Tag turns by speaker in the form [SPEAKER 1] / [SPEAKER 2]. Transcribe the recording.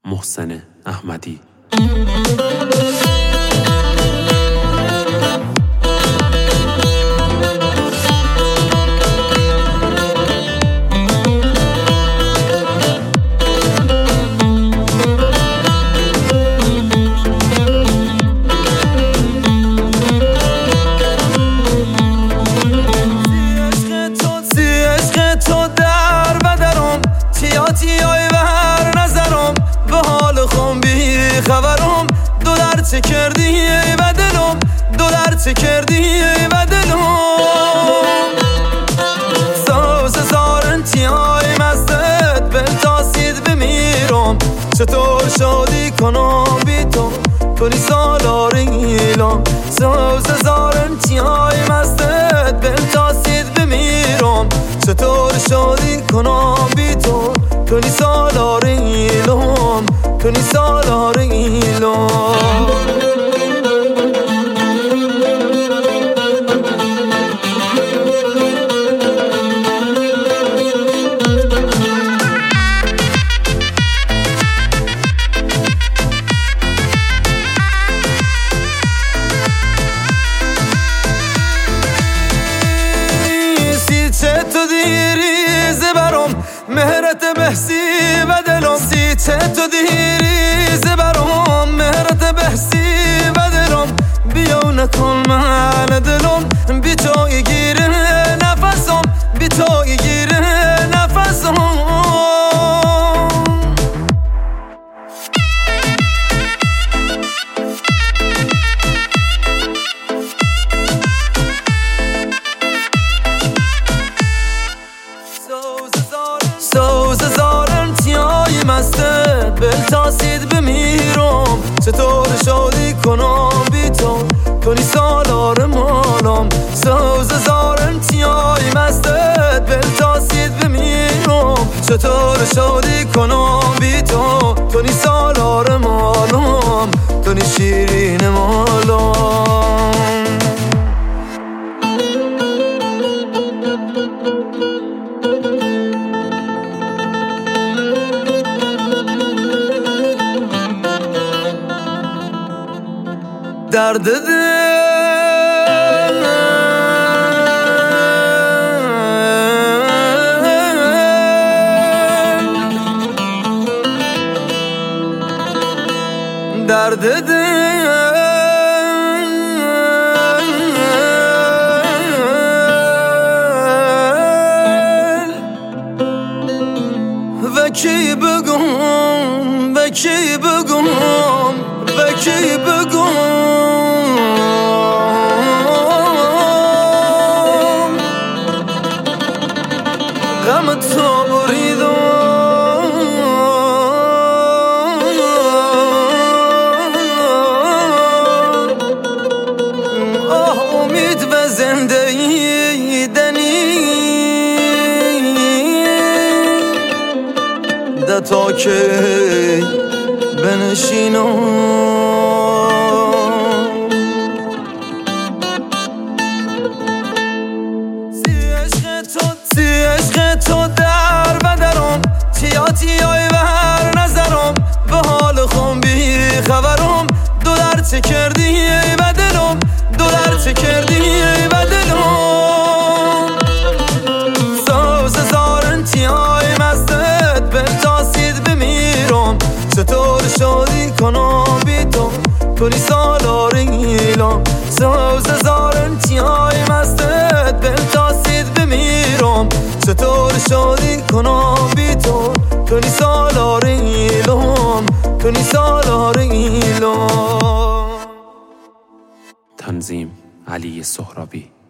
[SPEAKER 1] محسن احمدی.
[SPEAKER 2] خبرم دلار چه کردی و دلم دلار چه کردی و دلم سوز زارنتی های مستت بل تاسید بمیرم چطور شادی کنم بی تو کلی سالار ایلام سوز زارنتی های مستت بل تاسید بمیرم چطور شادی کنم بی تو کلی سالار ایلام کنی سالار ایلام سیچه تو دیری زبرم مهرت بحثی و دلم سیچه تو دیری زبرم مهرت بحثی و دلم بیاو نکن من دلم بی تو گیره نفسم بی تو گیره نفسم سوز زارنتی های مستت بل تاسید بمیرم چطور شادی کنم بی تو کنی سالار مالم سوز زارنتی های مستت بل تاسید بمیرم چطور شادی کنم بی تو کنی سالار مالم کنی شیرین مالم درد دل درد دل و کی بگم و کی بگم و کی بگم غم تو بریدم آه امید و زندگی دنی ده تا که بنشینم تو در بدرم تیاتی های و هر نظرم به حال خون بی خبرم دلار چه کردی و دلم دلار چه کردی و دلم سوز زارنتی های مستت بل تاسید بمیرم چطور شادی کنم بی تو کلی سالار ایلام سوز زارنتی های مستت بل تاسید بمیرم چطور شادی کنم بی تو کنی سالار ایلام کنی سالار ایلام.
[SPEAKER 1] تنظیم علی سهرابی.